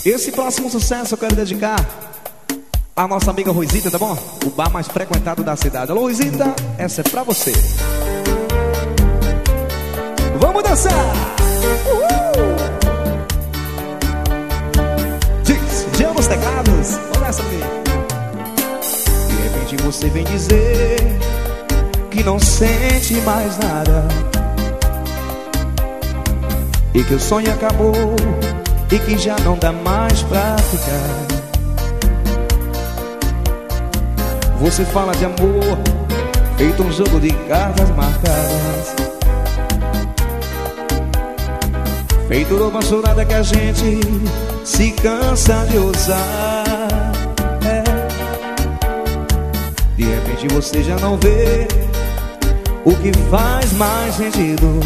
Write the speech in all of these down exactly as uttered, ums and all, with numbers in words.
Esse próximo sucesso eu quero dedicar a nossa amiga Ruizita, tá bom? O bar mais frequentado da cidade. Alô, Ruizita, essa é pra você. Vamos dançar! Uhul! Diz, Jean nos teclados. Vamos nessa, menina. De repente você vem dizer que não sente mais nada e que o sonho acabou e que já não dá mais pra ficar. Você fala de amor feito um jogo de cartas marcadas, feito uma chorada que a gente se cansa de usar. É. De repente você já não vê o que faz mais sentido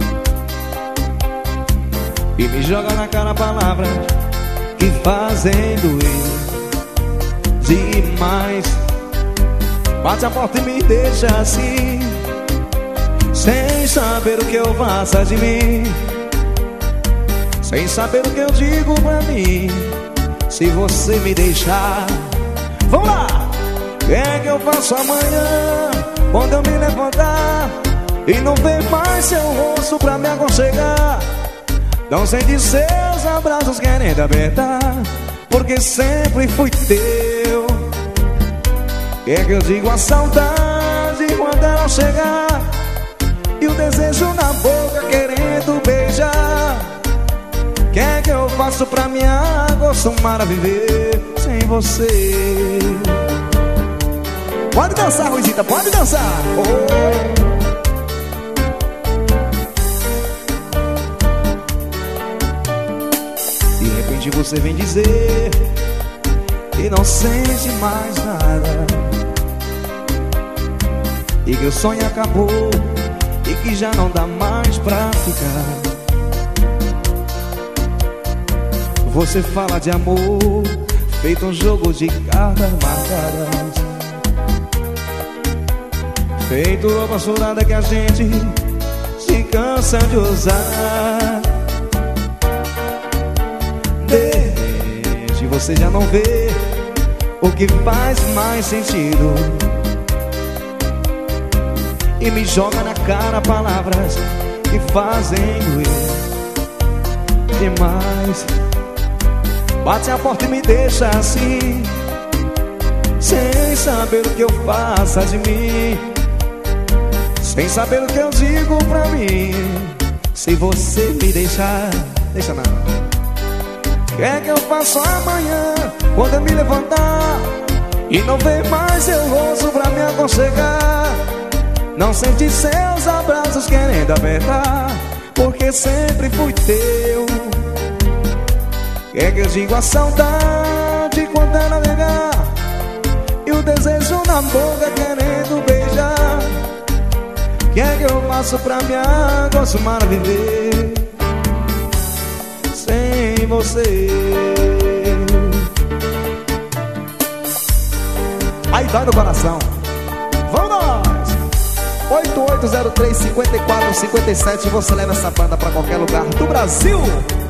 e me joga na cara palavras que fazem doer demais. Bate a porta e me deixa assim, sem saber o que eu faço de mim, sem saber o que eu digo pra mim. Se você me deixar, vamos lá! O que é que eu faço amanhã, quando eu me levantar e não ver mais seu rosto pra me aconchegar? Não sente seus abraços querendo apertar, porque sempre fui teu. O que é que eu digo a saudade quando ela chegar e o desejo na boca querendo beijar? O que é que eu faço pra me acostumar a viver sem você? Pode dançar, Ruizita, pode dançar! Oh. De repente você vem dizer que não sente mais nada e que o sonho acabou e que já não dá mais pra ficar. Você fala de amor feito um jogo de cartas marcadas, feito uma chorada que a gente se cansa de usar. Desde você já não vê o que faz mais sentido e me joga na cara palavras que fazem doer demais. Bate a porta e me deixa assim, sem saber o que eu faço de mim, sem saber o que eu digo pra mim. Se você me deixar, deixa não. O que é que eu faço amanhã, quando eu me levantar e não ver mais seu rosto pra me aconchegar? Não sente seus abraços querendo apertar, porque sempre fui teu. O que é que eu digo a saudade quando ela negar e o desejo na boca querendo beijar? O que é que eu faço pra me acostumar a viver sem você? Aí dói no coração. Vamos nós! oito oito zero três, cinco quatro cinco sete. Você leva essa banda pra qualquer lugar do Brasil.